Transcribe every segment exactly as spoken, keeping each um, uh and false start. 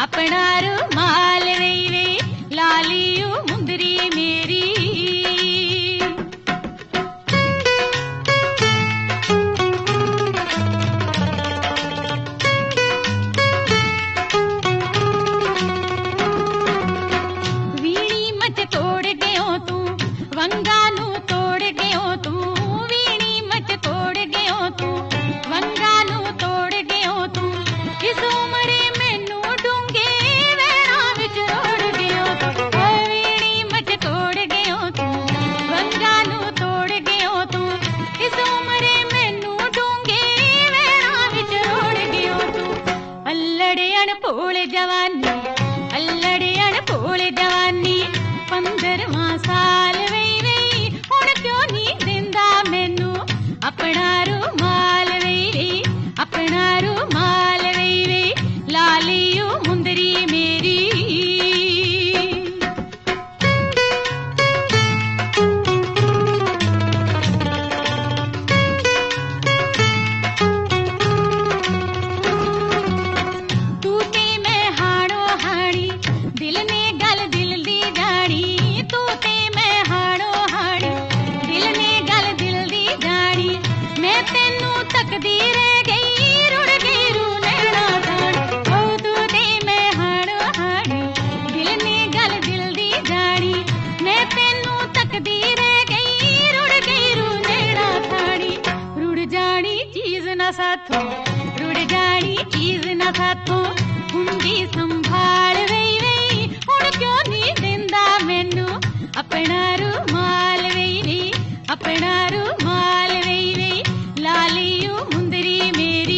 अपना रुमाल वही वे लालियो मुंदरी मेरी। वीणी मच तोड़ गयो तू वंगा नू तोड़ गयो तू, वीणी मच तोड़ गयो तू वंगा नू तोड़ गयो तू। इस उमरे मैनू डूंगे वैणा विच रोड़ गयो तू, वीणी मच तोड़ गयो तू वंगा नू तोड़ गयो तू। इस उमरे मैनू डूंगे वैणा विच रोड़ गयो तू। अल्लड़े अणभोल जवानी अल्लड़े अणभोल जवानी पंद्रहवां साल वही वही हुण क्यों नहीं दिंदा मैनू अपना रुमाल वही वही अपना रुमाल वही वही लालियो मुंदरी मेरी। तू ते मैं हाड़ो हाड़ी दिल ने गल दिल दी जानी, तू ते मैं हाड़ो हाड़ी दिल ने गल दिल दी जानी। मैं तेनू तकदी रह गई रुड़ गई रू नैना जानी, ओ तू ते मैं हाड़ो हाड़ी दिल ने गल दिल दी जानी। मैं तेनू तकदी रह गई रुड़ गई रू नैना जानी। रुड़ जानी चीज ना साथों रुड़ जानी चीज ना साथों हुंदी संभाल वही वही हुण क्यों नहीं दिंदा मैनू अपना रुमाल वही वही अपना रुमाल वही वही लालियो मुंदरी मेरी।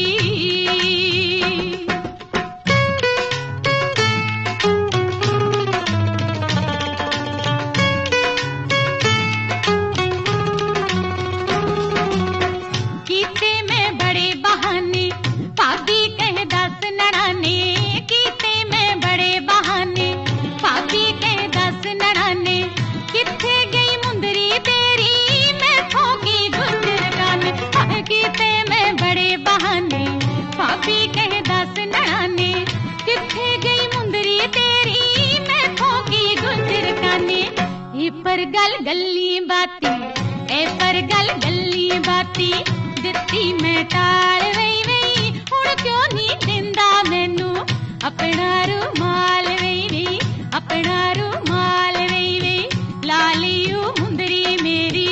कीते मैं बड़े बहाने भाभी कह दस नड़ाने, कीते मैं बड़े बहाने भाभी कह दस नड़ाने। किथे गई मुंदरी तेरी मैथों की गुजर गाने, कीते मैं बड़े बहाने भाभी कह दस नड़ाने। किथे गई मुंदरी तेरी मैथों की गुजर गाने। ए पर गल गल्ली बाती ए पर गल गल्ली बाती दित्ती मैं टाल वही वही हुण क्यों नहीं दिंदा मैनू अपना रुमाल वही वही अपना रुमाल वही वही लालियो मुंदरी मेरी।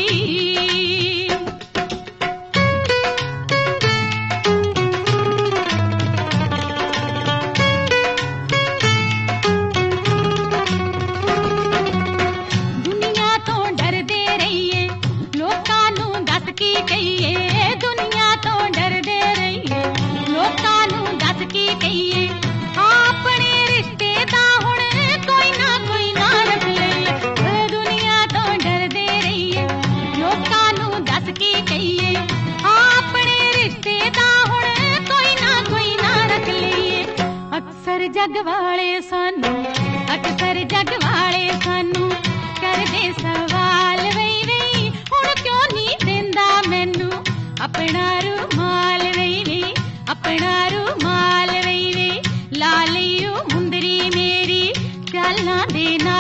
दुनिया तो डरदे रहिए लोकां नू दस की कहिए, दुनिया तो डरदे रहिए लोकां नू दस की कहिए। अपने रिश्ते दा हुण कोई ना कोई ना रख लईए, दुनिया तो डरदे रहिए लोकां नू दस की कहिए। अपने रिश्ते दा हुण कोई ना कोई ना रख लईए। अक्सर जग वाले सानू अक्सर जग वाले सानू करदे सवाल वही वही हुण क्यों नहीं दिंदा मैनू अपना रुमाल वही वही अपना रुमाल वही वही लालियो मुंदरी मेरी। प्यालां दे नाल